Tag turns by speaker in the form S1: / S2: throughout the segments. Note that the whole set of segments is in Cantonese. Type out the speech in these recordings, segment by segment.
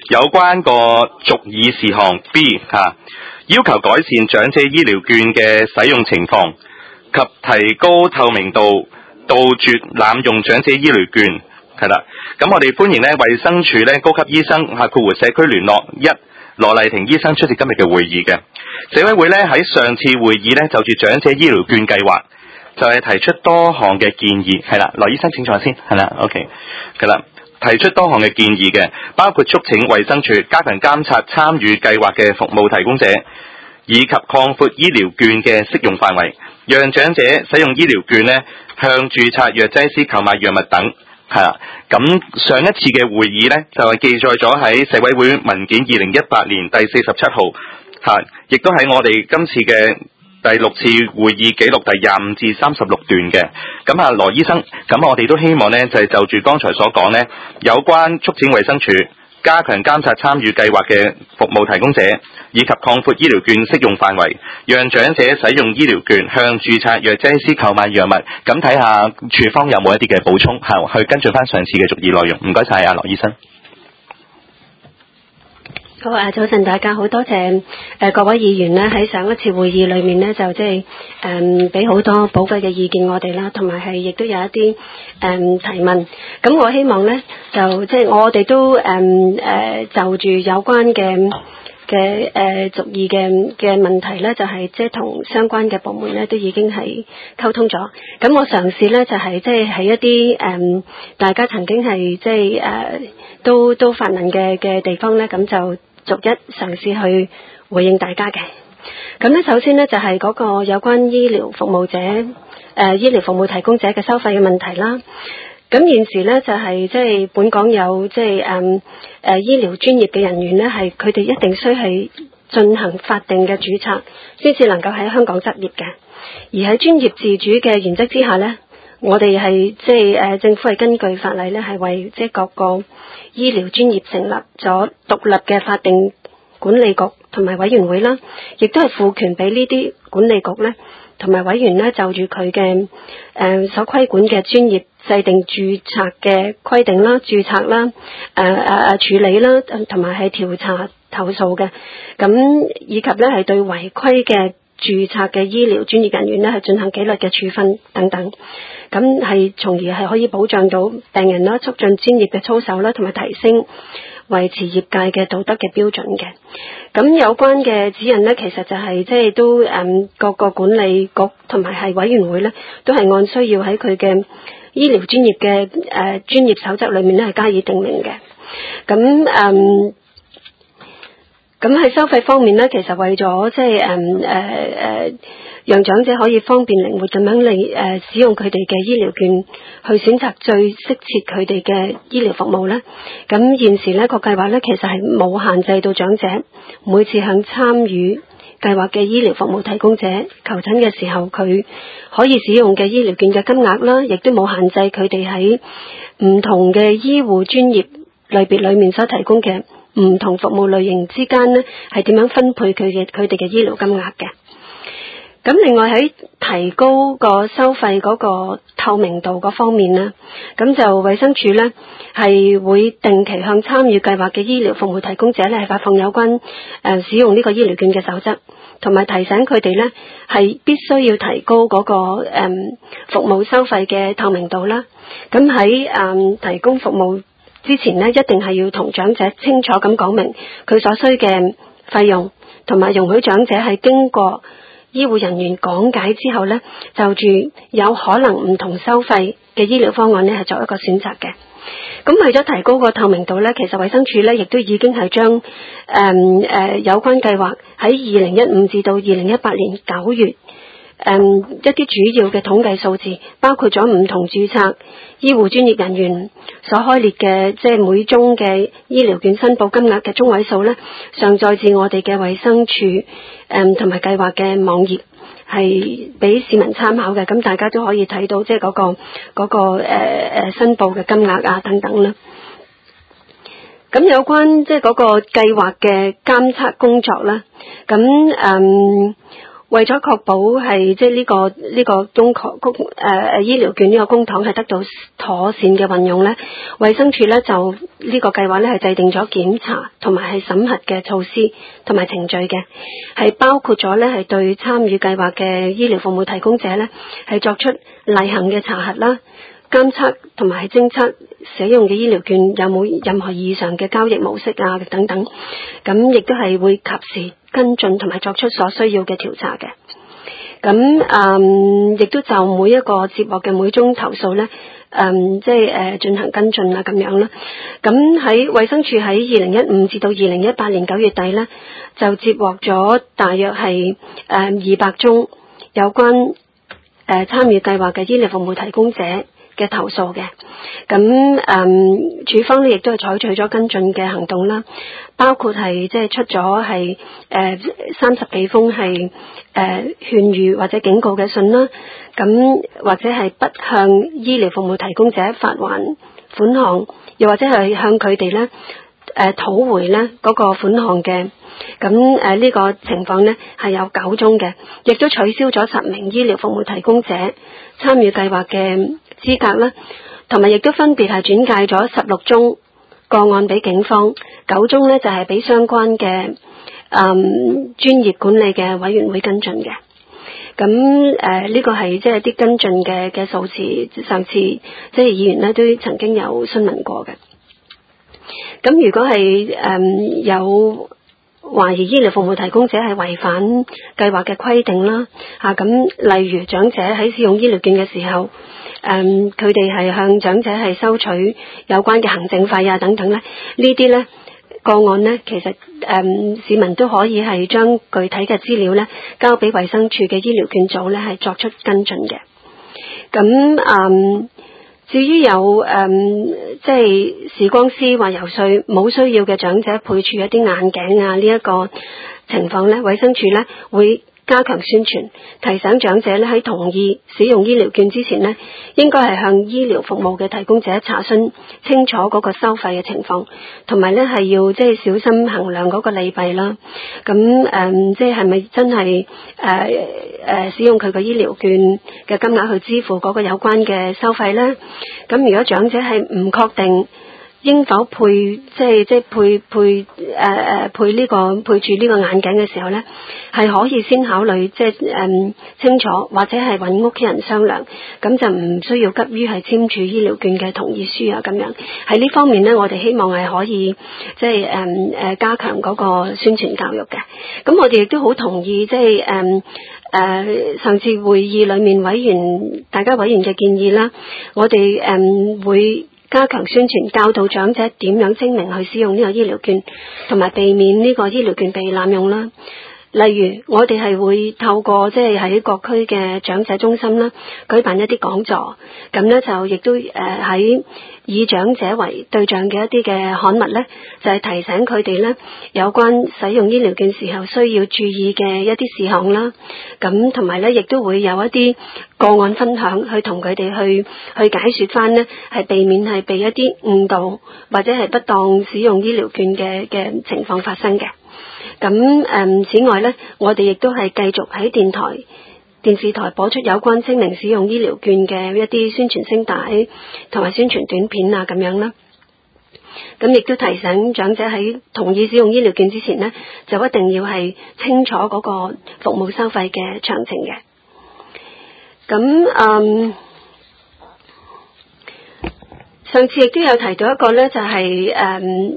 S1: 有關個續議事項 B 要求改善長者醫療券嘅使用情況及提高透明度，杜絕濫用長者醫療券。係啦，咁我哋歡迎呢衛生署呢高級醫生括弧社區聯絡1羅麗婷醫生出席今日嘅會議嘅。社委會呢喺上次會議呢就住長者醫療券計劃就係提出多項嘅建議。係啦，羅醫生請坐先。係啦 ，OK， 係啦。提出多項嘅建議嘅，包括促請衛生署加強監察參與計劃嘅服務提供者，以及擴闊醫療券嘅適用範圍，讓長者使用醫療券呢向註冊藥劑師購買藥物等。係啦，咁上一次嘅會議呢，就係記載咗喺社委會文件2018年第47號，亦都喺我哋今次嘅第6次會議記錄第25至36段嘅。咁羅醫生，咁我哋都希望呢，就係就住剛才所講呢，有關促請衛生署加強監察參與計劃嘅服務提供者，以及擴闊醫療券適用範圍，讓長者使用醫療券向註冊藥劑師購買藥物。咁睇下處方有冇一啲嘅補充，去跟進翻上次嘅續議內容。唔該晒羅醫生。
S2: 好早晨大家好，多謝各位議員呢喺上一次會議裏面呢，就即係俾好多寶貴嘅意見我哋啦，同埋係亦都有一啲提問。咁我希望呢，就即係我哋都就住有關嘅續議嘅問題呢，就係即係同相關嘅部門呢都已經係溝通咗。咁我嘗試呢，就係即係喺一啲大家曾經係即係都發問嘅地方呢，咁就逐一嘗試去回應大家嘅。咁呢，首先呢，就係嗰個有關醫療服務者醫療服務提供者嘅收費嘅問題啦。咁現時呢，就係即係本港有即係醫療專業嘅人員呢，係佢哋一定需係進行法定嘅註冊，先至能夠喺香港執業嘅。而喺專業自主嘅原則之下呢，我哋係即係政府係根據法例呢，係為即係各個醫療專業成立咗獨立嘅法定管理局同埋委員會啦，亦都係賦權俾呢啲管理局呢同埋委員呢，就住佢嘅所規管嘅專業制定註冊嘅規定啦、註冊啦、處理啦，同埋係調查投訴嘅。咁以及呢係對違規嘅註冊嘅醫療專業人員呢係進行紀律嘅處分等等。咁係從而係可以保障到病人啦，促進專業嘅操守啦，同埋提升維持業界嘅道德嘅標準嘅。咁有關嘅指引呢，其實就係即係都各個管理局同埋係委員會呢，都係按需要喺佢嘅醫療專業嘅專業守則裏面呢係加以定明嘅。咁喺收費方面呢，其實為咗即係讓長者可以方便靈活咁樣嚟使用佢哋嘅醫療券，去選擇最適切佢哋嘅醫療服務呢。咁現時呢個計劃呢，其實係冇限制到長者每次向參與計劃嘅醫療服務提供者求診嘅時候，佢可以使用嘅醫療券嘅金額啦，亦都冇限制佢哋喺唔同嘅醫護專業類別裏面所提供嘅唔同服務類型之間呢，係點樣分配佢哋嘅醫療金額嘅。咁另外喺提高個收費嗰個透明度嗰方面呢，咁就衛生署呢係會定期向參與計劃嘅醫療服務提供者呢係發放有關使用呢個醫療券嘅守則，同埋提醒佢哋呢係必須要提高嗰個服務收費嘅透明度啦。咁喺提供服務之前呢，一定係要同長者清楚咁講明佢所需嘅費用，同埋容許長者係經過醫護人員講解之後呢，就住有可能唔同收費嘅醫療方案呢係作一個選擇嘅。咁為咗提高個透明度呢，其實衛生署呢亦都已經係將有關計劃喺2015至到2018年9月一啲主要嘅統計數字，包括咗唔同註冊醫護專業人員所開列嘅即係每宗嘅醫療券申報金額嘅中位數呢，上載至我哋嘅衛生署同埋計劃嘅網頁，係俾市民參考嘅。咁大家都可以睇到即係嗰個申報嘅金額啊等等啦。咁有關即係嗰個計劃嘅監測工作啦，咁為咗確保係即係呢個醫療券呢個公帑係得到妥善嘅運用咧，衛生署咧就呢個計劃咧係制定咗檢查同埋係審核嘅措施同埋程序嘅，係包括咗咧係對參與計劃嘅醫療服務提供者咧係作出例行嘅查核啦、監測同埋係偵測使用嘅醫療券有冇任何異常嘅交易模式啊等等，咁亦都係會及時跟進同埋作出所需要嘅調查嘅。咁亦都就每一個接獲嘅每宗投訴咧，進行跟進啊咁樣啦。咁喺衛生署喺2015至到2018年9月底咧，就接獲咗大約係200宗有關參與計劃嘅醫療服務提供者嘅投訴嘅。咁署方咧亦都係採取咗跟進嘅行動啦，包括係即係出咗係30幾封係勸喻或者警告嘅信啦，咁或者係不向醫療服務提供者發還款項，又或者係向佢哋咧討回咧嗰個款項嘅。咁呢個情況咧係有9宗嘅，亦都取消咗10名醫療服務提供者參與計劃嘅資格啦，同埋亦都分別係轉介咗16宗個案俾警方，9宗咧就係俾相關嘅專業管理嘅委員會跟進嘅。咁呢個係即係啲跟進嘅數字，上次即係議員咧都曾經有詢問過嘅。咁如果係有懷疑醫療服務提供者係違反計劃嘅規定啦，咁例如長者喺使用醫療券嘅時候，佢哋係向長者係收取有關嘅行政費啊等等咧，呢啲咧個案咧，其實市民都可以係將具體嘅資料咧交俾衛生署嘅醫療券組咧係作出跟進嘅。咁至於有即係視光師或游說冇需要嘅長者配處一啲眼鏡啊呢一個情況咧，衛生署咧會加強宣傳，提醒長者咧喺同意使用醫療券之前咧，應該係向醫療服務嘅提供者查詢清楚嗰個收費嘅情況，同埋咧係要即係小心衡量嗰個利弊啦。咁即係咪真係使用佢個醫療券嘅金額去支付嗰個有關嘅收費咧？咁如果長者係唔確定應否配配呢個配住呢個眼鏡嘅時候咧，係可以先考慮清楚，或者係揾屋企人商量，咁就唔需要急於係簽署醫療券嘅同意書啊咁樣。喺呢方面咧，我哋希望係可以加強嗰個宣傳教育嘅。咁我哋亦都好同意上次會議裏面大家委員嘅建議啦，我哋會加強宣傳，教導長者點樣精明去使用呢個醫療券，同埋避免呢個醫療券被濫用啦。例如，我哋係會透過喺各區嘅長者中心啦，舉辦一啲講座，咁咧就亦都喺以長者為對象嘅一啲嘅刊物咧，就係提醒佢哋咧有關使用醫療券時候需要注意嘅一啲事項啦。咁同埋咧，亦都會有一啲個案分享，去同佢哋去解說翻咧，係避免係被一啲誤導或者係不當使用醫療券嘅情況發生嘅。咁此外咧，我哋亦都係繼續喺電視台播出有關清明使用醫療券嘅一啲宣傳聲帶同埋宣傳短片啊咁樣啦。咁亦都提醒長者喺同意使用醫療券之前咧，就一定要係清楚嗰個服務收費嘅詳情嘅。咁上次亦都有提到一個咧，就係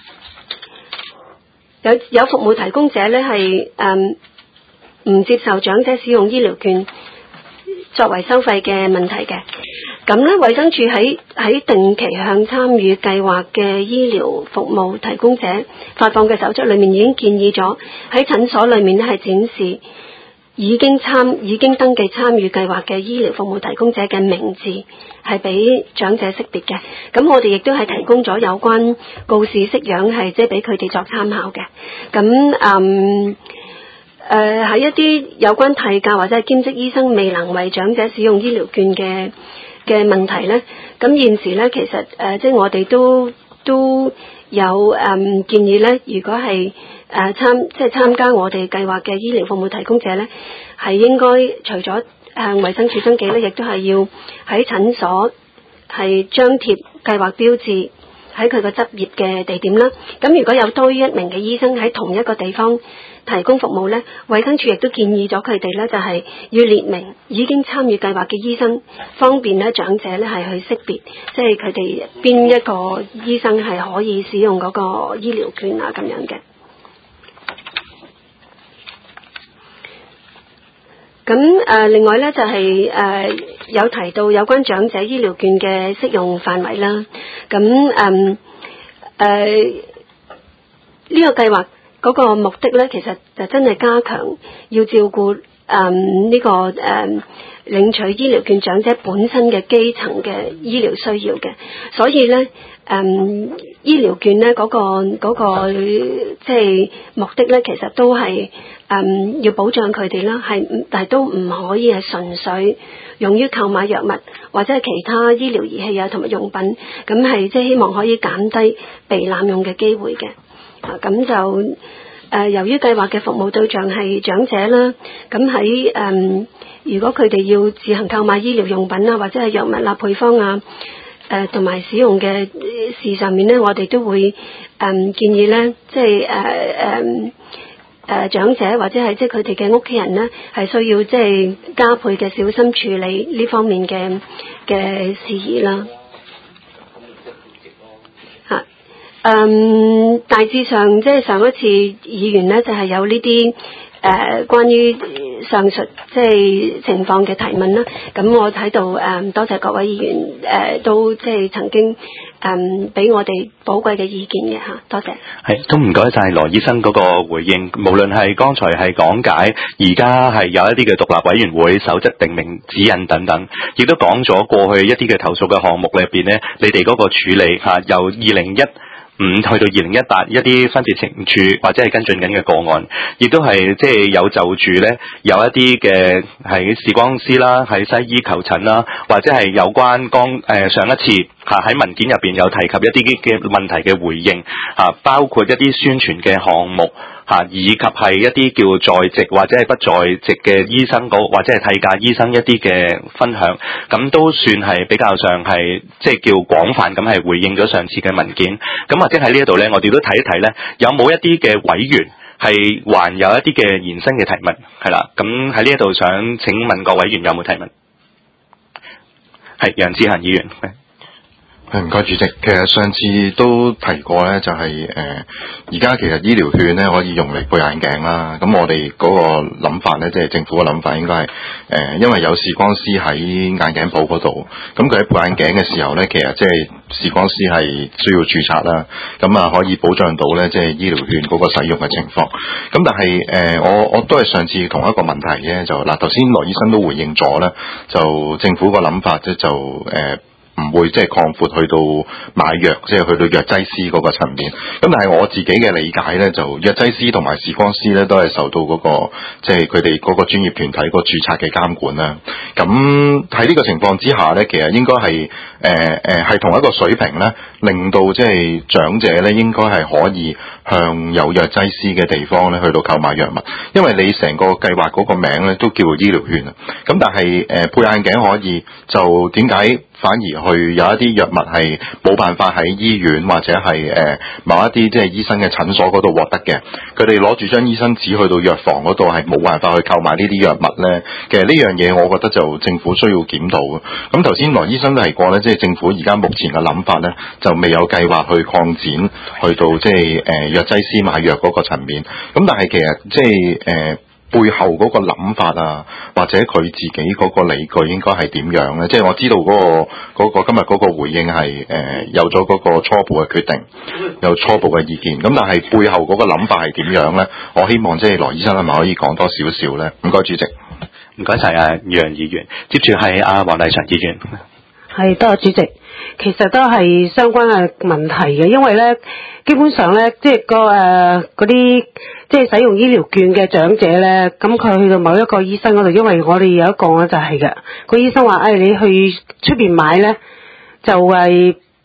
S2: 有服務提供者咧係唔接受長者使用醫療券作為收費嘅問題嘅。咁咧，衛生署喺定期向參與計劃嘅醫療服務提供者發放嘅手冊裏面，已經建議咗喺診所裏面咧係展示已經登記參與計劃嘅醫療服務提供者嘅名字，係俾長者識別嘅。咁我哋亦都係提供咗有關告示式樣，係俾佢哋作參考嘅。咁喺一啲有關替假或者係兼職醫生未能為長者使用醫療券嘅問題咧，咁現時咧其實我哋都有建議咧，如果係參加我哋計劃嘅醫療服務提供者咧，係應該除咗向衛生署登記咧，亦都係要喺診所係張貼計劃標誌喺佢個執業嘅地點啦。咁如果有多於一名嘅醫生喺同一個地方提供服務咧，衛生署亦都建議咗佢哋咧，就係要列明已經參與計劃嘅醫生，方便咧長者咧係去識別，即係佢哋邊一個醫生係可以使用嗰個醫療券啊咁樣嘅。咁另外咧就係有提到有關長者醫療券嘅適用範圍啦。咁呢個計劃嗰個目的咧，其實就真係加強要照顧呢個領取醫療券長者本身嘅基層嘅醫療需要嘅，所以咧醫療券咧嗰個即係目的咧，其實都係要保障佢哋啦，但係都唔可以係純粹用於購買藥物或者係其他醫療儀器啊同埋用品，咁係即係希望可以減低被濫用嘅機會嘅。咁就由於計劃嘅服務對象係長者啦，咁喺如果佢哋要自行購買醫療用品啊，或者係藥物啊、配方啊，同埋使用嘅事上面咧，我哋都會建議咧，即係長者或者係即係佢哋嘅屋企人咧，係需要即係加倍嘅小心處理呢方面嘅事宜啦。大致上即係上一次議員咧就係有呢啲關於上述即係情況嘅提問啦。咁我睇到多謝各位議員都即係曾經俾我哋寶貴嘅意見嘅嚇，多謝。
S1: 係，都唔該晒羅醫生嗰個回應。無論係剛才係講解，而家係有一啲嘅獨立委員會守則定明指引等等，亦都講咗過去一啲嘅投訴嘅項目裏邊呢，你哋嗰個處理嚇由2015去到2018一啲分別懲處或者係跟進緊嘅個案，亦都係即係有就住咧有一啲嘅係視光師啦，喺西醫求診啦，或者係有關上一次喺文件入邊有提及一啲嘅問題嘅回應包括一啲宣傳嘅項目以及係一啲叫在籍或者係不在籍嘅醫生或者係替假醫生一啲嘅分享，咁都算係比較上係即係叫廣泛咁係回應咗上次嘅文件。咁或者喺呢一度咧，我哋都睇一睇咧，有冇一啲嘅委員係還有一啲嘅延伸嘅提問，係啦。咁喺呢一度想請問各委員有冇提問？係楊志恒議員。
S3: 唔該主席，其實上次都提過咧，就係而家其實醫療券咧可以用嚟配眼鏡啦。咁我哋嗰個諗法咧，即係政府嘅諗法應該係因為有視光師喺眼鏡鋪嗰度，咁佢喺配眼鏡嘅時候咧，其實即係視光師係需要註冊啦，咁可以保障到咧即係醫療券嗰個使用嘅情況。咁但係我都係上次同一個問題啫，就嗱頭先羅醫生都回應咗啦，就政府個諗法即就唔會即係擴闊去到買藥，即係去到藥劑師嗰個層面。咁但係我自己嘅理解咧，就藥劑師同埋視光師咧都係受到嗰個即係佢哋嗰個專業團體個註冊嘅監管啦。咁喺呢個情況之下咧，其實應該係係同一個水平咧，令到即係長者咧應該係可以向有藥劑師嘅地方咧去到購買藥物，因為你成個計劃嗰個名咧都叫做醫療券啊。咁但係配眼鏡可以，就點解反而去有一啲藥物係冇辦法喺醫院或者係某一啲即係醫生嘅診所嗰度獲得嘅？佢哋攞住張醫生紙去到藥房嗰度係冇辦法去購買呢啲藥物咧。其實呢樣嘢我覺得就政府需要檢討嘅。咁頭先羅醫生都提過咧，即係政府而家目前嘅諗法咧，就未有計劃去擴展去到即係藥劑師買藥嗰個層面。咁但係其實即係背後嗰個諗法啊，或者佢自己嗰個理據應該係點樣咧？即係我知道嗰個今日嗰個回應係有咗嗰個初步嘅決定，有初步嘅意見。咁但係背後嗰個諗法係點樣咧？我希望即係羅醫生係咪可以講多少少咧？唔該主席，
S1: 唔該晒楊議員，接住係黃麗祥議員。
S4: 係，多謝主席。其實都係相關嘅問題嘅，因為咧，基本上咧，即係嗰啲即係使用醫療券嘅長者咧，咁佢去到某一個醫生嗰度，因為我哋有一個咧就係嘅，個醫生話，你去出邊買咧，就係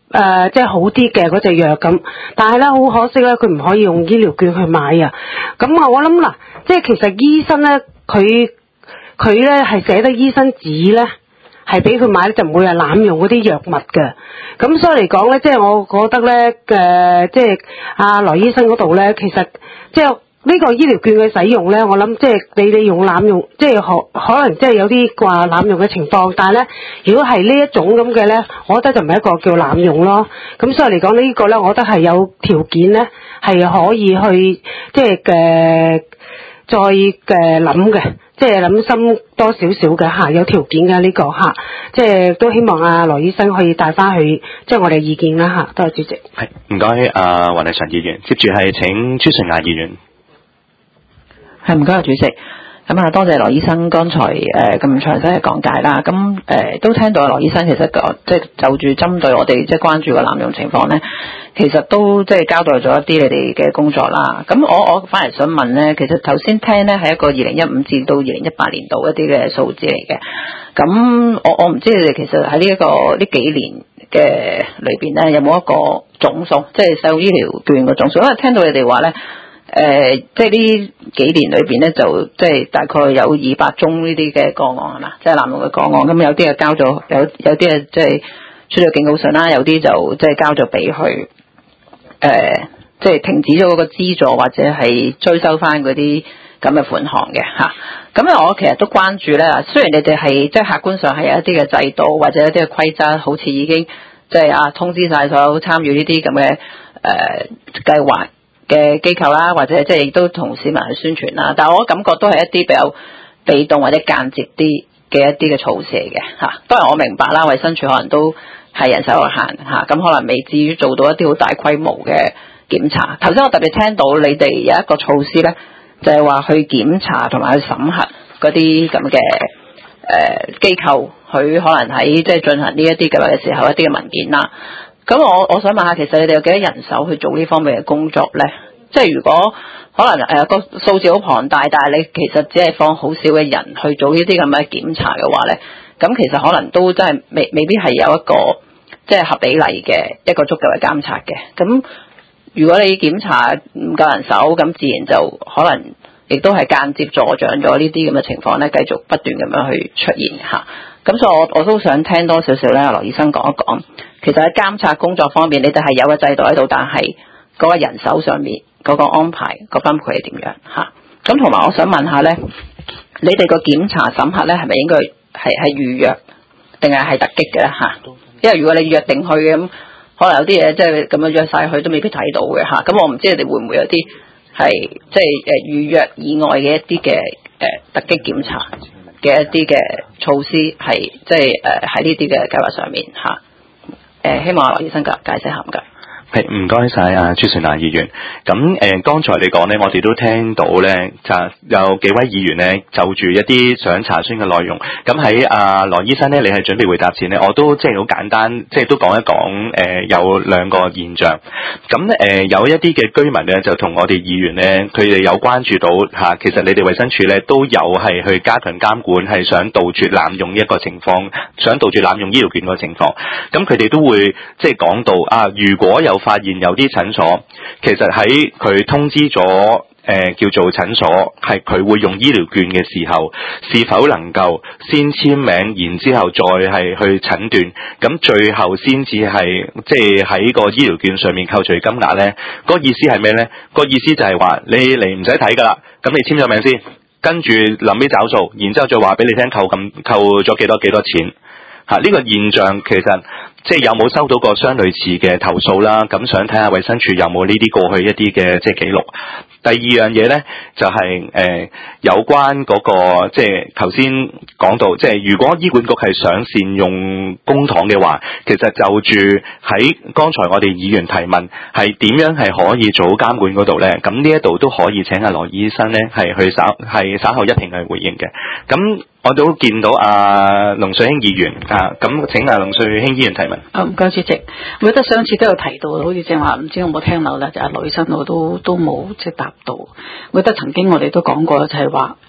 S4: 即係好啲嘅嗰隻藥咁，但係咧好可惜咧，佢唔可以用醫療券去買啊。咁啊，我諗嗱，即係其實醫生咧，佢咧係寫得醫生紙咧，係俾佢買咧，就唔會係濫用嗰啲藥物嘅。咁所以嚟講咧，即係我覺得咧即係阿羅醫生嗰度咧，其實即係。呢個醫療券嘅使用咧，我諗即係你用濫用，即係可能即係有啲話濫用嘅情況，但係咧，如果係呢一種咁嘅咧，我覺得就唔係一個叫濫用咯。咁所以嚟講呢個咧，我覺得係有條件咧，係可以去即係再諗嘅，即係諗深多少少嘅嚇，有條件嘅呢個嚇，即係都希望阿羅醫生可以帶翻去即係我哋意見啦嚇。多謝主席。
S1: 係唔該，黃麗嬋議員，接住係請朱順亞議員。
S5: 係唔該，主席。咁啊，多謝羅醫生剛才咁詳細嘅講解啦。咁都聽到羅醫生其實即係就住針對我哋即係關注嘅濫用情況咧，其實都即係交代咗一啲你哋嘅工作啦。咁我反而想問咧，其實頭先聽咧係一個2015至到2018年度一啲嘅數字嚟嘅。咁我唔知你哋其實喺呢幾年嘅裏邊咧，有冇一個總數，即係使用醫療券嘅總數？因為聽到你哋話咧。即係呢幾年裏邊咧，就即係大概有200宗呢啲嘅個案係嘛，即係濫用嘅個案。咁有啲係交咗，有啲係即係出咗警告信啦，有啲就即係交咗俾佢，即係停止咗嗰個資助或者係追收翻嗰啲咁嘅款項嘅嚇。咁我其實都關注咧，雖然你哋係即係客觀上係有一啲嘅制度或者一啲嘅規則，好似已經即係通知晒所有參與呢啲咁嘅計劃嘅機構啦，或者即係亦都同市民去宣傳啦，但係我感覺都係一啲比較被動或者間接啲嘅一啲嘅措施嚟嘅嚇。當然我明白啦，衛生署可能都係人手有限嚇，咁可能未至於做到一啲好大規模嘅檢查。頭先我特別聽到你哋有一個措施咧，就係話去檢查同埋去審核嗰啲咁嘅機構，佢可能喺即係進行呢一啲嘅時候一啲嘅文件啦。咁我想問下，其實你哋有幾多人手去做呢方面嘅工作咧？即係如果可能個數字好龐大，但係你其實只係放好少嘅人去做呢啲咁嘅檢查嘅話咧，咁其實可能都真係未必係有一個即係合比例嘅一個足夠嘅監察嘅。咁如果你檢查唔夠人手，咁自然就可能亦都係間接助長咗呢啲咁嘅情況咧，繼續不斷咁樣去出現嚇。咁所以我都想聽多少少咧，羅醫生講一講。其實喺監察工作方面，你哋係有個制度喺度，但係嗰個人手上面嗰個安排個分配係點樣嚇？咁同埋我想問下咧，你哋個檢查審核咧係咪應該係預約定係突擊嘅咧嚇？因為如果你約定去嘅咁，可能有啲嘢即係咁樣約晒去都未必睇到嘅嚇。咁我唔知你哋會唔會有啲係即係預約以外嘅一啲嘅突擊檢查嘅一啲嘅措施係即係喺呢啲嘅計劃上面嚇？希望羅醫生解釋下唔該。
S1: 係唔該晒朱順亞議員。咁剛才你講咧，我哋都聽到咧，就有幾位議員咧就住一啲想查詢嘅內容。咁喺羅醫生咧，你係準備回答前咧，我都即係好簡單，即係都講一講有兩個現象。咁有一啲嘅居民咧，就同我哋議員咧，佢哋有關注到嚇，其實你哋衛生署咧都有係去加強監管，係想杜絕濫用一個情況，想杜絕濫用醫療券個情況。咁佢哋都會即係講到如果有發現有啲診所，其實喺佢通知咗叫做診所係佢會用醫療券嘅時候，是否能夠先簽名，然之後再係去診斷，咁最後先至係即係喺個醫療券上面扣除金額呢？個意思係咩呢？個意思就係話你嚟唔使睇噶啦，咁你簽咗名先，跟住臨尾找數，然之後再話俾你聽扣咗幾多錢。呢個現象其實即係有冇收到過相類似嘅投訴啦？咁想睇下衛生署有冇呢啲過去一啲嘅即係記錄。第二樣嘢呢，就係有關嗰個即係頭先講到，即係如果醫管局係想善用公帑嘅話，其實就住喺剛才我哋議員提問係點樣係可以做好監管嗰度呢？咁呢一度都可以請阿羅醫生呢係去稍後一併去回應嘅。咁我都見到龍瑞卿議員咁請龍瑞卿議員提問。
S6: 唔該主席，我覺得上次都有提到，好似正話唔知有冇聽到咧，就羅醫生我都冇即係答到。我覺得曾經我哋都講過就係話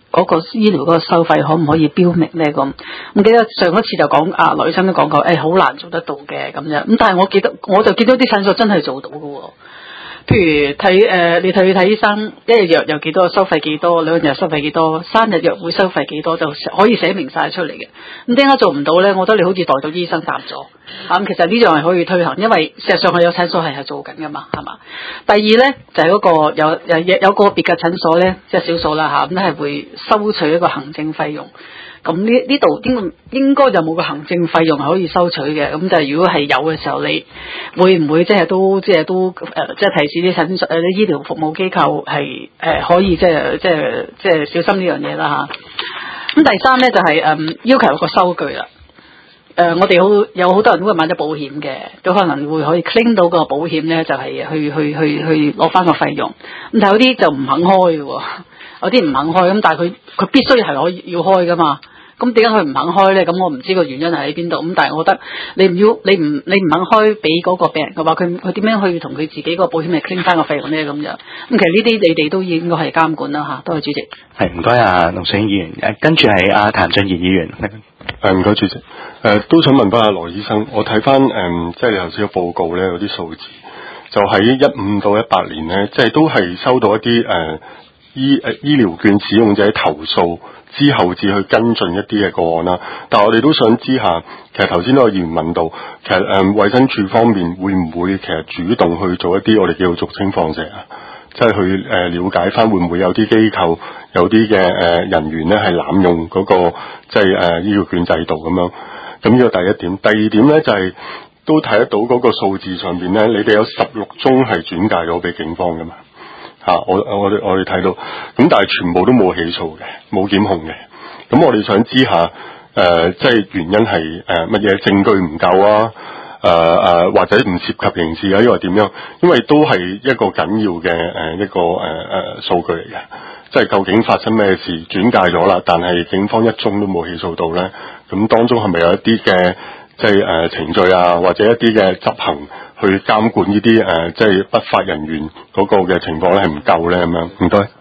S6: 嗰個醫療嗰個收費可唔可以標明咧？咁我記得上一次就講羅醫生都講過，好難做得到嘅咁樣。咁但係我就見到啲診所真係做到嘅喎。譬如你睇醫生，一日藥有幾多，收費幾多，兩日收費幾多，3日藥會收費幾多，就可以寫明晒出嚟嘅。咁點解做唔到咧？我覺得你好似代到醫生答咗。其實呢樣係可以推行，因為事實上係有診所係做緊噶嘛，係嘛？第二咧就係嗰個有個別嘅診所咧，即係少數啦咁係會收取一個行政費用。咁呢度應該就冇個行政費用係可以收取嘅。咁就係如果係有嘅時候，你會唔會即係都提示啲診所啲醫療服務機構係可以即係小心呢樣嘢啦嚇。咁第三咧就係要求有個收據啦。我哋有好多人都會買咗保險嘅，都可能會可以 claim 到個保險咧，就係去攞翻個費用。咁但係有啲就唔肯開嘅喎，有啲唔肯開咁，但係佢必須係可以要開噶嘛。咁點解佢唔肯開咧？咁我唔知個原因係喺邊度。咁但係我覺得你唔肯開俾嗰個病人嘅話，佢點樣去同佢自己個保險嚟 claim 翻個費用咧？咁樣咁其實呢啲你哋都應該係監管啦嚇。多謝主席。
S1: 係唔該啊，龍水議員。跟住係阿譚俊賢議員。
S7: 唔該主席。都想問翻阿羅醫生，我睇翻即係你頭先嘅報告咧，有啲數字，就喺15到18年咧，即係都係收到一啲醫療券使用者投訴之後至去跟進一啲嘅個案啦。但係我哋都想知下，其實頭先都有議員問到，其實衛生署方面會唔會其實主動去做一啲我哋叫做俗稱放蛇啊？即係去了解翻會唔會有啲機構有啲嘅人員咧係濫用嗰個即係醫療券制度咁樣。咁呢個第一點。第二點咧就係都睇得到嗰個數字上邊咧，你哋有16宗係轉介咗俾警方噶嘛？我哋睇到，咁但係全部都冇起訴嘅，冇檢控嘅。咁我哋想知下即係原因係乜嘢？證據唔夠啊？或者唔涉及刑事啊？因為點樣？因為都係一個緊要嘅一個數據嚟嘅。即係究竟發生咩事？轉介咗啦，但係警方一宗都冇起訴到咧。咁當中係咪有一啲嘅即係程序啊，或者一啲嘅執行去監管呢啲即係不法人員嗰個嘅情況咧係唔夠咧咁樣？唔該。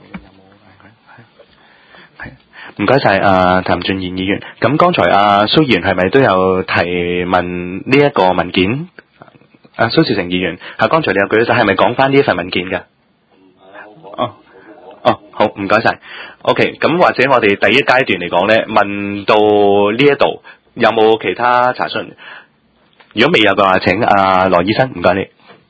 S1: 唔該晒譚俊賢議員。咁剛才蘇議員係咪都有提問呢一個文件？蘇兆成議員剛才你有舉手，係咪講翻呢一份文件㗎？好，唔該晒。OK， 咁或者我哋第一階段嚟講咧，問到呢一度有冇其他查詢？如果未有嘅話，請羅醫生，唔該你。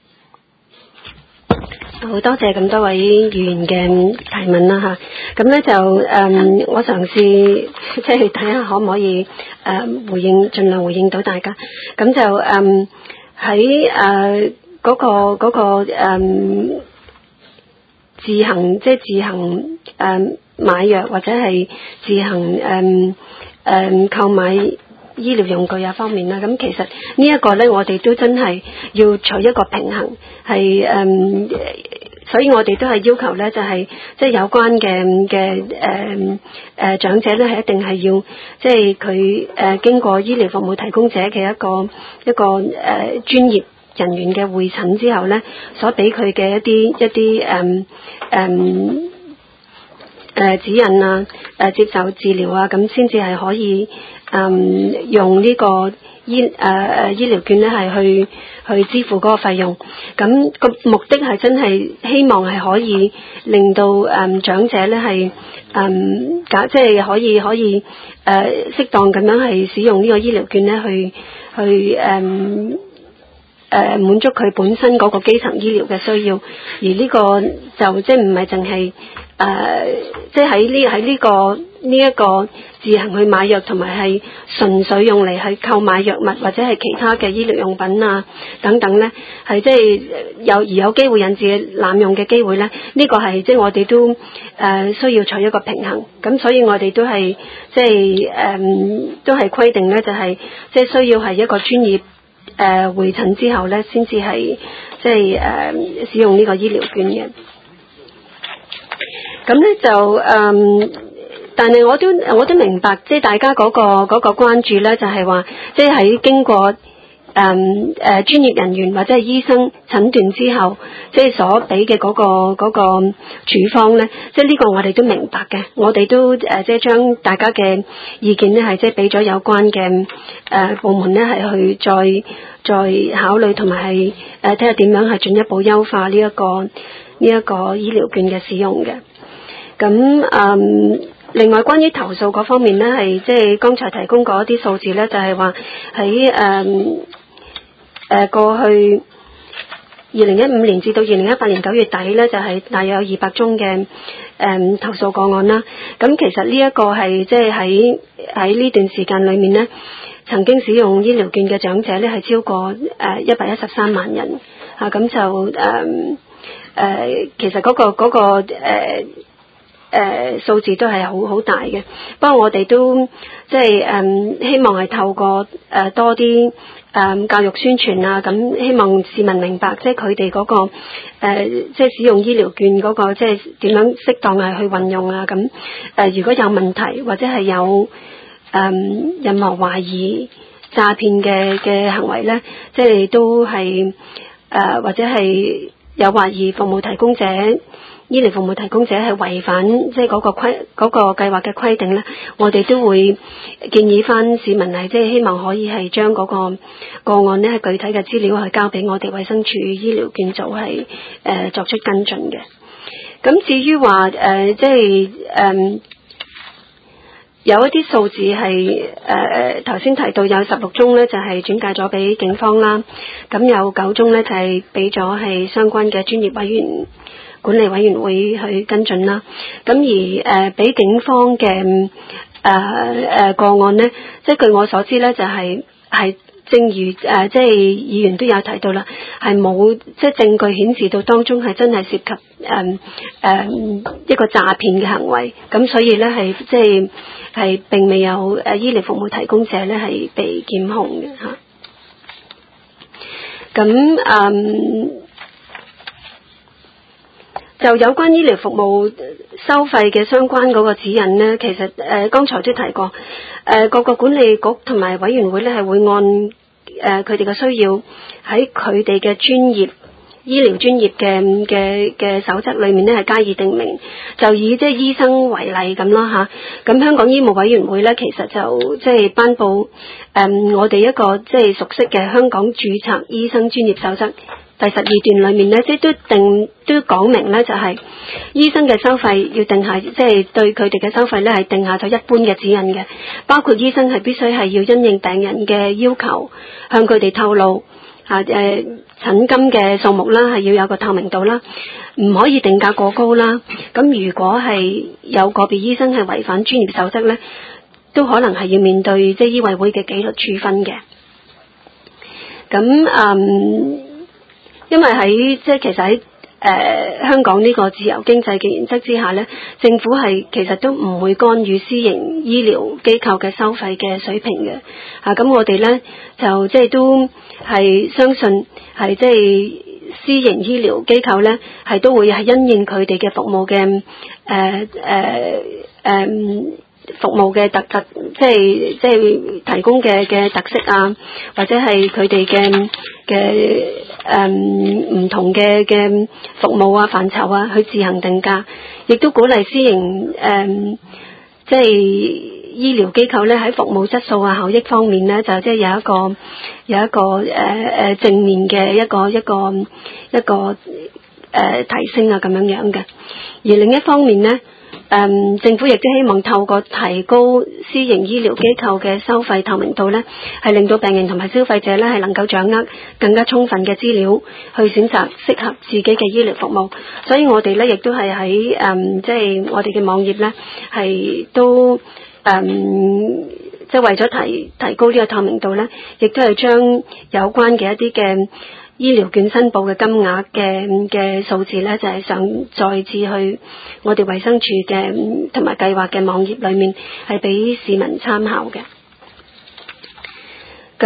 S2: 好多謝咁多位議員嘅提問啦嚇。咁咧就我嘗試即係睇下可唔可以回應，盡量回應到大家。咁就喺嗰個自行買藥或者係自行購買醫療用具方面啦，咁其實呢一個咧，我哋都真係要取一個平衡，係所以我哋都係要求咧，就係即係有關嘅長者咧，係一定係要即係佢經過醫療服務提供者嘅一個專業人員嘅會診之後咧，所俾佢嘅一啲指引啊，接受治療啊，咁先至係可以用呢個醫療券咧係去支付嗰個費用。咁個目的係真係希望係可以令到長者咧係即係可以適當咁樣係使用呢個醫療券咧去滿足佢本身嗰個基層醫療嘅需要，而呢個就即係唔係淨係即係喺呢一個自行去買藥，同埋係純粹用嚟係購買藥物或者係其他嘅醫療用品啊等等咧，係即係有機會引致濫用嘅機會咧，呢個係即係我哋都需要取一個平衡。咁所以我哋都係即係都係規定咧，就係即係需要係一個專業會診之後咧，先至係即係使用呢個醫療券嘅。咁咧就但係我都明白，即係大家嗰個關注咧，就係話，即係喺經過專業人員或者係醫生診斷之後，即係所俾嘅嗰個處方咧，即係呢個我哋都明白嘅，我哋都即係將大家嘅意見咧係即係俾咗有關嘅部門咧係去再考慮，同埋係睇下點樣係進一步優化呢一個醫療券嘅使用嘅。咁另外關於投訴嗰方面咧，係即係剛才提供過一啲數字咧，就係話喺過去2015年至到2018年9月底咧，就係大約有200宗嘅投訴個案啦。咁其實呢一個係即係喺呢段時間裏面咧，曾經使用醫療券嘅長者咧係超過113萬人啊。咁就其實嗰個數字都係好大嘅。不過我哋都即係希望係透過多啲教育宣傳啊，咁希望市民明白，即係佢哋嗰個即係使用醫療券嗰個即係點樣適當係去運用啊。咁如果有問題或者係有任何懷疑詐騙嘅行為咧，即係都係或者係有懷疑服務提供者。醫療服務提供者係違反即係嗰個計劃嘅規定咧，我哋都會建議翻市民係即係希望可以係將嗰個個案咧係具體嘅資料去交俾我哋衛生署醫療券組係作出跟進嘅。咁至於話即係有一啲數字係頭先提到有16宗咧就係轉介咗俾警方啦，咁有9宗咧就係俾咗係相關嘅專業管理委員會去跟進啦。咁而俾警方嘅個案咧，即係據我所知咧就係正如即係議員都有提到啦，係冇即係證據顯示到當中係真係涉及一個詐騙嘅行為，咁所以咧係即係並未有醫療服務提供者咧係被檢控嘅嚇。咁就有關醫療服務收費嘅相關嗰個指引呢，其實剛才都提過，各個管理局同埋委員會呢係會按佢哋嘅需要喺佢哋嘅醫療專業嘅守則裏面呢係加以定明，就以即係醫生為例咁啦嚇。咁香港醫務委員會呢，其實就即係頒布我哋一個即係熟悉嘅香港註冊醫生專業守則。第12段裏面咧，即係都講明咧，就係醫生嘅收費要定下，即係對佢哋嘅收費咧係定下咗一般嘅指引嘅，包括醫生係必須係要因應病人嘅要求，向佢哋透露診金嘅數目啦，係要有個透明度啦，唔可以定價過高啦。咁如果係有個別醫生係違反專業守則咧，都可能係要面對即係醫委會嘅紀律處分嘅。咁因為喺即係其實喺香港呢個自由經濟嘅原則之下咧，政府係其實都唔會干預私營醫療機構嘅收費嘅水平嘅。咁我哋咧就即係都係相信係即係私營醫療機構咧係都會係因應佢哋嘅服務嘅服務嘅特即係提供嘅特色啊，或者係佢哋嘅唔同嘅服務啊範疇啊，去自行定價，亦都鼓勵私營即係醫療機構咧喺服務質素啊效益方面咧，就即係有一個正面嘅一個提升啊咁樣嘅。而另一方面咧，政府亦都希望透過提高私營醫療機構嘅收費透明度咧，係令到病人同埋消費者咧係能夠掌握更加充分嘅資料，去選擇適合自己嘅醫療服務。所以我哋咧亦都係喺即係我哋嘅網頁咧係都即係為咗提高呢個透明度咧，亦都係將有關嘅一啲嘅醫療券申報嘅金額嘅數字咧，就係上載至去我哋衛生署嘅同埋計劃嘅網頁裏面，係俾市民參考嘅。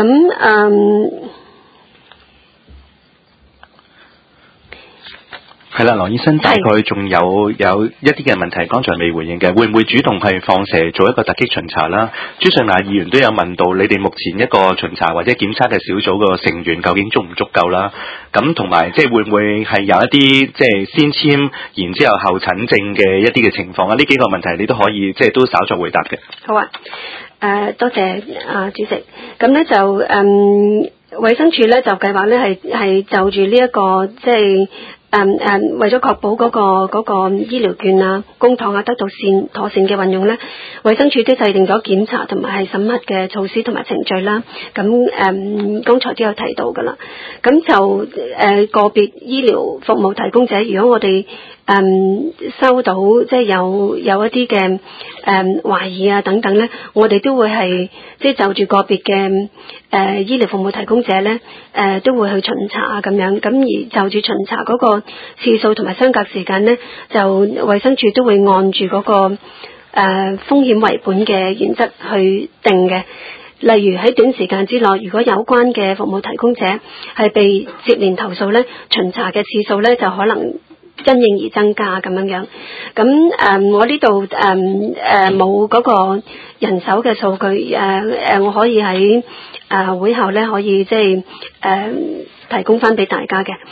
S2: 咁
S1: 係啦，羅醫生大概仲有一啲嘅問題，剛才未回應嘅，會唔會主動去放蛇做一個突擊巡查啦？朱順亞議員都有問到，你哋目前一個巡查或者檢測嘅小組個成員究竟足唔足夠啦？咁同埋即係會唔會係有一啲即係先簽，然之後後診症嘅一啲嘅情況啊？呢幾個問題你都可以即係都稍作回答嘅。
S2: 好啊，多謝主席。咁咧就衛生署咧就計劃咧係就住呢一個即係。為咗確保嗰個醫療券啊、公帑啊得到妥善嘅運用咧，衛生署都制定咗檢查同埋係審核嘅措施同埋程序啦。咁剛才都有提到噶啦。咁就個別醫療服務提供者，如果我哋收到即係有一啲嘅懷疑啊等等咧，我哋都會係即係就住個別嘅醫療服務提供者咧都會去巡查啊咁樣。咁而就住巡查嗰個次數同埋相隔時間咧，就衛生署都會按住嗰個風險為本嘅原則去定嘅。例如喺短時間之內，如果有關嘅服務提供者係被接連投訴咧，巡查嘅次數咧就可能因應而增加咁樣。咁我呢度冇嗰個人手嘅數據，我可以喺會後咧可以即係提供翻俾大家嘅。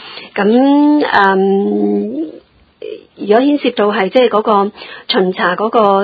S2: 咁如果牽涉到係即係嗰個巡查嗰個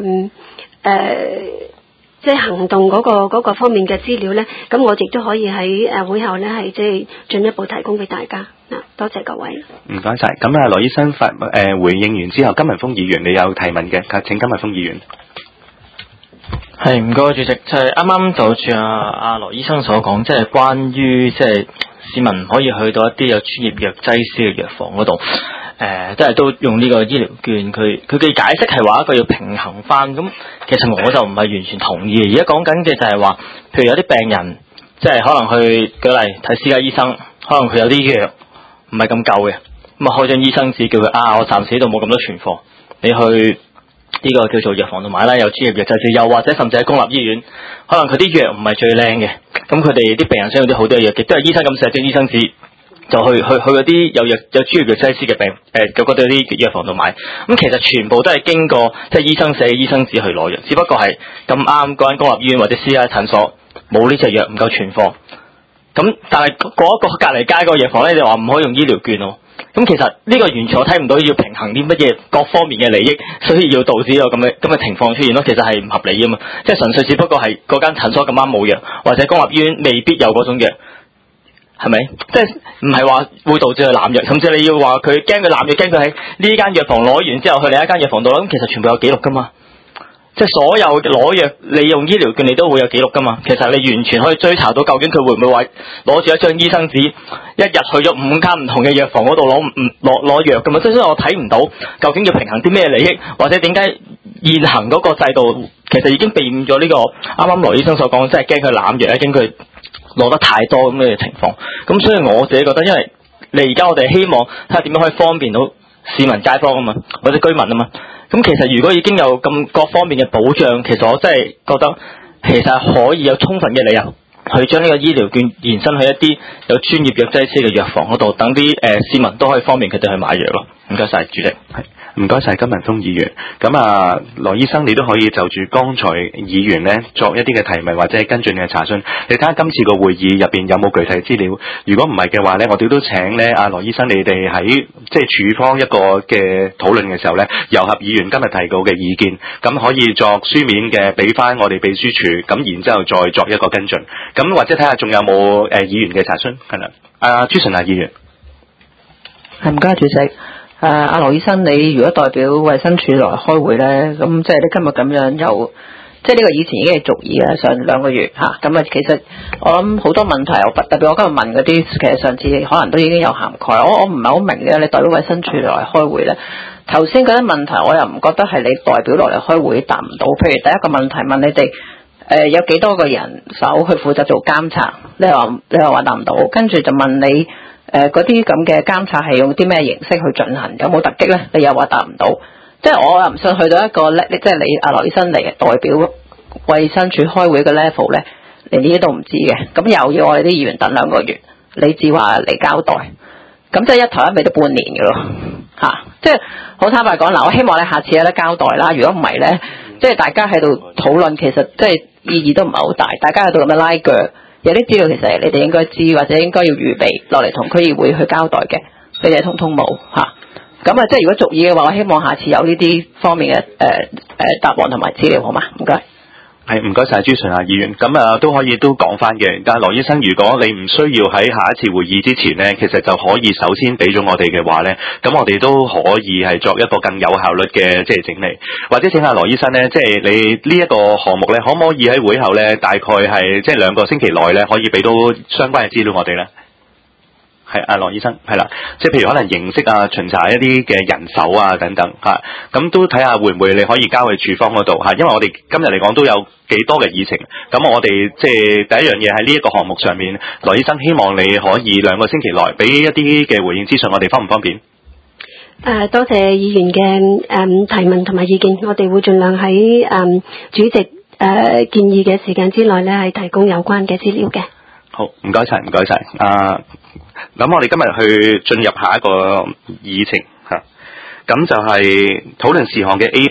S2: 即係行動嗰個方面嘅資料咧，咁我亦都可以喺會後咧係即係進一步提供俾大家。多謝各位。
S1: 唔該晒。咁羅醫生回應完之後，金文峰議員你有提問嘅，請金文峰議員。
S8: 係唔該主席，就係啱啱就住阿羅醫生所講，即係關於即係市民唔可以去到一啲有專業藥劑師嘅藥房嗰度。即係都用呢個醫療券，佢嘅解釋係話一個要平衡翻，咁其實我就唔係完全同意。而家講緊嘅就係話，譬如有啲病人，即係可能去舉例睇私家醫生，可能佢有啲藥唔係咁夠嘅，咁啊開張醫生紙叫佢我暫時度冇咁多存貨，你去呢個叫做藥房度買啦，有專業藥劑師，又或者甚至喺公立醫院，可能佢啲藥唔係最靚嘅，咁佢哋啲病人想要啲好啲嘅藥，亦都係醫生咁寫張醫生紙。就去嗰啲有專業藥劑師嘅嗰啲藥房度買，咁其實全部都係經過即係醫生寫醫生紙去攞藥，只不過係咁啱嗰間公立醫院或者私家診所冇呢隻藥唔夠存貨，咁但係嗰一個隔離街個藥房咧就話唔可以用醫療券喎，咁其實呢個完全我睇唔到要平衡啲乜嘢各方面嘅利益，所以要導致有咁嘅情況出現咯，其實係唔合理㗎嘛，即係純粹只不過係嗰間診所咁啱冇藥，或者公立醫院未必有嗰種藥。係咪？即係唔係話會導致佢濫藥，甚至你要話佢驚佢濫藥，驚佢喺呢間藥房攞完之後去另一間藥房度攞，咁其實全部有記錄噶嘛。即係所有攞藥，你用醫療券你都會有記錄噶嘛。其實你完全可以追查到究竟佢會唔會話攞住一張醫生紙，一日去咗5間唔同嘅藥房嗰度攞藥噶嘛。所以我睇唔到究竟要平衡啲咩利益，或者點解現行嗰個制度其實已經避免咗呢個啱啱羅醫生所講，即係驚佢濫藥，驚佢攞得太多咁嘅情況，咁所以我自己覺得，因為你而家我哋希望睇下點樣可以方便到市民街坊啊嘛，或者居民啊嘛，咁其實如果已經有咁各方面嘅保障，其實我真係覺得其實可以有充分嘅理由去將呢個醫療券延伸去一啲有專業藥劑師嘅藥房嗰度，等啲市民都可以方便佢哋去買藥咯。唔該晒，主席。
S1: 唔該晒金文峰議員。咁羅醫生你都可以就住剛才議員咧作一啲嘅提問或者係跟進嘅查詢。你睇下今次個會議入邊有冇具體資料？如果唔係嘅話咧，我哋都請咧羅醫生你哋喺即係處方一個嘅討論嘅時候咧，糅合議員今日提到嘅意見，咁可以作書面嘅俾翻我哋秘書處，咁然之後再作一個跟進。咁或者睇下仲有冇議員嘅查詢係啦。朱順亞議員。
S5: 唔該主席。阿羅醫生，你如果代表衛生署來開會咧，咁即係你今日咁樣又，即係呢個以前已經係續議啦，上2個月嚇，咁其實我諗好多問題，特別我今日問嗰啲，其實上次可能都已經有涵蓋。我唔係好明嘅，你代表衛生署來開會咧，頭先嗰啲問題我又唔覺得係你代表落嚟開會答唔到。譬如第一個問題問你哋有幾多個人手去負責做監察，你又話答唔到，跟住就問你。嗰啲咁嘅監察係用啲咩形式去進行？有冇突擊咧？你又話答唔到，即係我又唔信去到一個咧，即係你羅醫生嚟代表衛生署開會嘅 level 咧，連呢啲都唔知嘅，咁又要我哋啲議員等2個月，你至話嚟交代， 咁即係一頭一尾都半年嘅咯嚇，即係好坦白講嗱，我希望你下次有得交代啦。如果唔係咧，即係大家喺度討論，其實即係意義都唔係好大，大家喺度咁樣拉鋸，有啲資料其實你哋應該知或者應該要預備落嚟同區議會去交代嘅，你哋通通冇嚇。咁啊，即係如果續議嘅話，我希望下次有呢啲方面嘅答案同埋資料，好嘛？唔該。
S1: 係唔該晒朱順亞議員，咁都可以都講翻嘅。但係羅醫生，如果你唔需要喺下一次會議之前呢，其實就可以首先俾咗我哋嘅話呢，咁我哋都可以係作一個更有效率嘅即係整理，或者請下羅醫生呢，即係你呢一個項目呢，可唔可以喺會後呢，大概係即係2個星期內呢，可以俾到相關嘅資料我哋呢？係啊，羅醫生係啦，即係譬如可能認識啊、巡查一啲嘅人手啊等等嚇，咁都睇下會唔會你可以交去處方嗰度嚇，因為我哋今日嚟講都有幾多嘅議程，咁我哋即係第一樣嘢喺呢一個項目上面，羅醫生希望你可以2個星期內俾一啲嘅回應資訊，我哋方唔方便？
S2: 多謝議員嘅提問同埋意見，我哋會盡量喺主席建議嘅時間之內咧，係提供有關嘅資料嘅。
S1: 好，唔該晒，唔該晒。咁我哋今日去進入下一個議程嚇，咁就係討論事項嘅 A